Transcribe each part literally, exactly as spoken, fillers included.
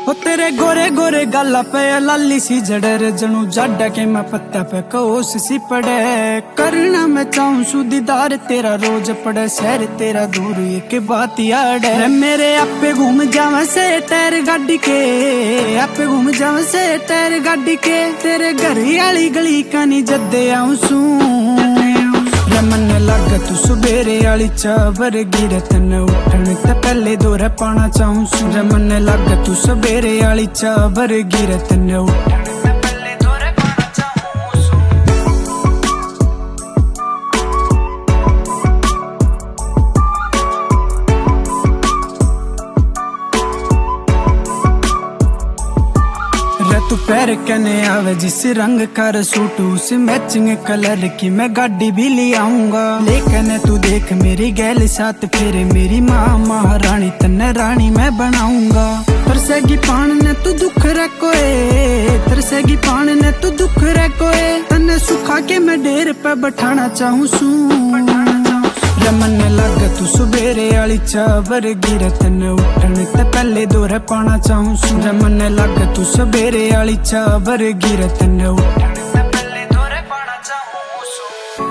ओ तेरे गोरे गोरे गाला पे लाली सी जड़र जनू जाडा के मैं पत्ता पे कोस सी पड़े। करना मैं चाहूं सुदीदार तेरा रोज पड़े, शहर तेरा दूर एक बात याद है। मेरे आपे घूम जावा से टायर गाड़ी के, आपे घूम जावा से टायर गाड़ी के। तेरे घर वाली गली कानी जदे आऊं सू मन लग तू सुबेरे आली चावर गिरे तन उठन ते पहले दौरे पाना चाहूं सूर। मन लग तू सुबेरे आली चावर गिरे तन उठन ते पहले दौरे पाना चाहूं रे। तू पैर कने आवे जिस रंग कर सूट उस मैचिंग कलर की मैं गाड़ी भी ले आऊंगा। लेकिन तू देख मेरी गैल साथ फिर मेरी माँ महारानी तन्ने रानी मैं बनाऊंगा। तरसेगी पान ने तू दुख रे कोए, तरसेगी पान ने तू दुख रे कोए। तन्ने सुखा के मैं डेर पे बैठाना चाहूं सू। मन लग तू सुबेरे आली चावर गिरे तन उठन ते पहले दौरे पाना चाहूं सूर। मन लग तू सुबेरे आली चावर गिरे तन उठन ते पहले दौरे पाना चाहूं सू।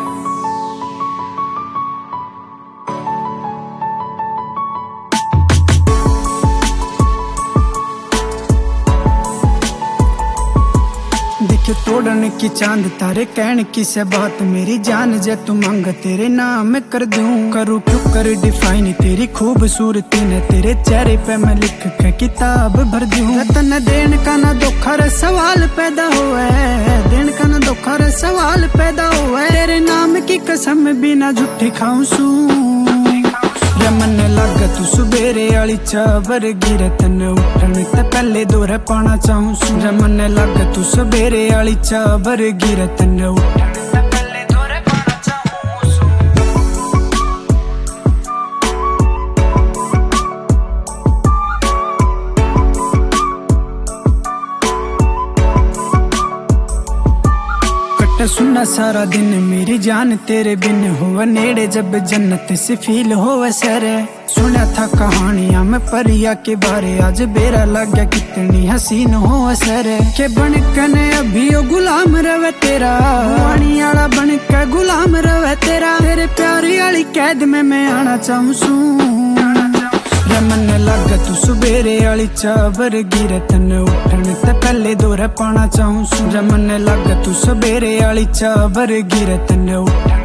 देखे तोड़न की चांद तारे कहन की से बात मेरी जान जे तू मांग तेरे नाम कर दूं। करूँ क्यों कर डिफाइन तेरी खूबसूरती ने तेरे चेहरे पे मैं लिख के किताब भर दूं। तन देन का ना धोखा रे सवाल पैदा हुआ है, देन का ना धोखा रे सवाल पैदा हुआ है। तेरे नाम की कसम बिना झूठी खाऊं सू। मन लग तू सुबेरे आली चावर गिरे तन उठन ते पहले दौरे पाना चाहूं सूर। मन लग तू सुबेरे आली चावर गिरे तन उठन ते पहले दौरे पाना चाहूं सू। कट सुना सारा दिन मेरी जान तेरे बिन होवे नेड़े जब जन्नत से फील होवे सरे। सुना था कहानियां में परिया के बारे आज बेरा लग गया कितनी हसीन हो सरे। के बन कने अभी ओ गुलाम रवे तेरा, वाणी आला बन के गुलाम रवे तेरा। तेरे प्यारी वाली कैद में मैं आना चाहूं सू। मन लग तू सुबेरे आली चावर गिरे तन उठन ते पहले दौरे पाना चाहूं सूर। मन लग तू सुबेरे आली चावर गिरे तन उठन